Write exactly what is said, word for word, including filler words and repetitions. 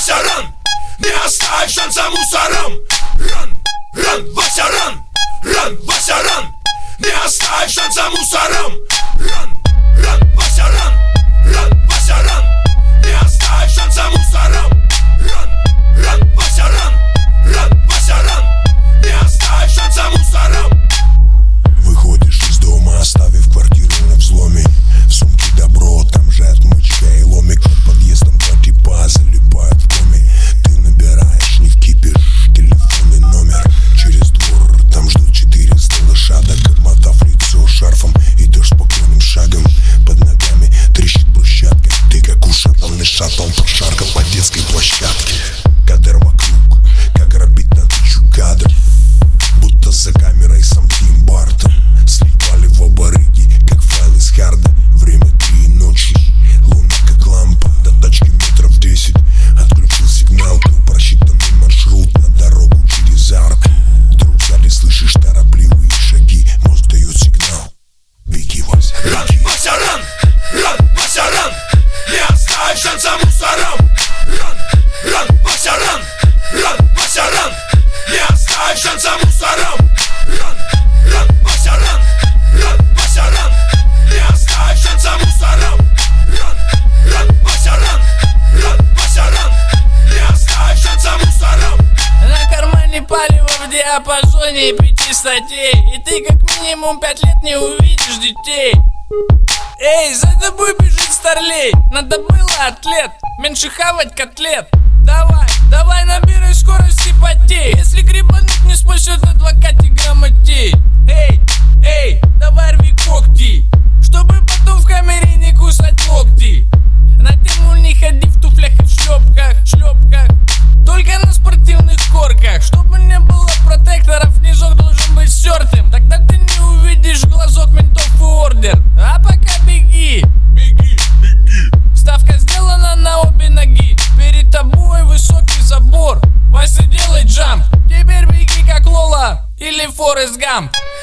Вася, ран! Не оставь шанса мусорам! Ран, ран, Вася, ран! Ран, Вася, ран! Не оставь шанса мусорам! Ран, ран, Вася, ран! Ран, Вася, ран! Не оставь шанса мусорам! Ран, ран, Вася, ран! Ран, Вася, ран! Не оставь шанса мусорам! Выходишь из дома, оставив квартиру на взломе. В сумке добро, там же отмычка и ломик. Под подъездом два типа залипают в доме. Ты набираешь, не вкипишь, телефонный номер. Через двор, там ждут четыреста лошадок. Обмотав лицо шарфом, идешь спокойным шагом. Под ногами трещит брусчатка. Ты как ушатанный шаттл прошаркал по детской площадке. Кадр вокруг, как грабить на тысячу кадров. Будто за камерой сам Тим Бартон. Сливали в оба рыги, как файл из харда. Время три ночи, луна как лампа. До тачки метров десять, отключил сигналку. Просчитанный маршрут на дорогу через арку. Вдруг сзади слышишь торопливые шаги. Мозг дает сигнал: беги, Вася, ран, Вася, ран! Ран, Вася, ран! Не оставь шанса мусорам! Ран, ран, Вася, ран! Ран, Вася, ран! Не оставь шанса мусорам! Ран, ран, Вася, ран! Ран, Вася, ран! Не оставь шанса мусорам! Ран, ран, Вася, ран! Ран, Вася, ран! Не оставь шанса мусорам! На кармане палево в диапазоне пяти статей. И ты как минимум пять лет не увидишь детей. Эй, за тобой бежит старлей. Надо было, атлет, меньше хавать котлет. Давай, давай набирай скорость и потей. Если грибануть не спасет адвокат и грамотей. Эй, эй, давай рви когти, чтобы потом в камере не кусать локти. На тему не ходи в туфлях и в шлепках, шлепках. Только на спортивных корках. Чтобы не было протекторов, снежок должен быть стертым. Тогда ты не увидишь глазок ментов и ордер. А пока беги, Беги, беги! ставка сделана на обе ноги. Перед тобой высокий забор. Вася, делай джамп. Теперь беги как Лола или Форест Гамп.